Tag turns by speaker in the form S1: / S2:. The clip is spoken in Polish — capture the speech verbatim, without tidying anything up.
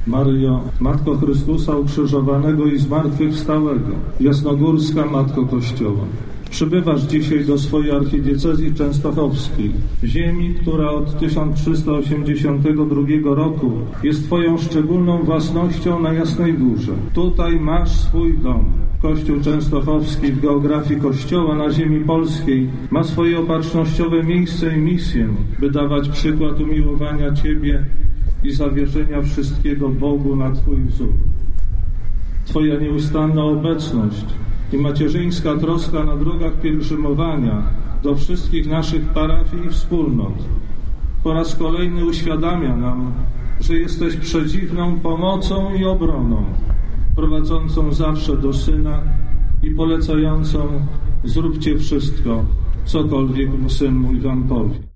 S1: Maryjo, Matko Chrystusa ukrzyżowanego i zmartwychwstałego, jasnogórska Matko Kościoła, przybywasz dzisiaj do swojej archidiecezji częstochowskiej, ziemi, która od tysiąc trzysta osiemdziesiątego drugiego roku jest Twoją szczególną własnością na Jasnej Górze. Tutaj masz swój dom. Kościół częstochowski w geografii Kościoła na ziemi polskiej ma swoje opatrznościowe miejsce i misję, by dawać przykład umiłowania Ciebie i zawieszenia wszystkiego Bogu na Twój wzór. Twoja nieustanna obecność i macierzyńska troska na drogach pielgrzymowania do wszystkich naszych parafii i wspólnot po raz kolejny uświadamia nam, że jesteś przedziwną pomocą i obroną, prowadzącą zawsze do Syna i polecającą: zróbcie wszystko, cokolwiek Syn mój wam powie.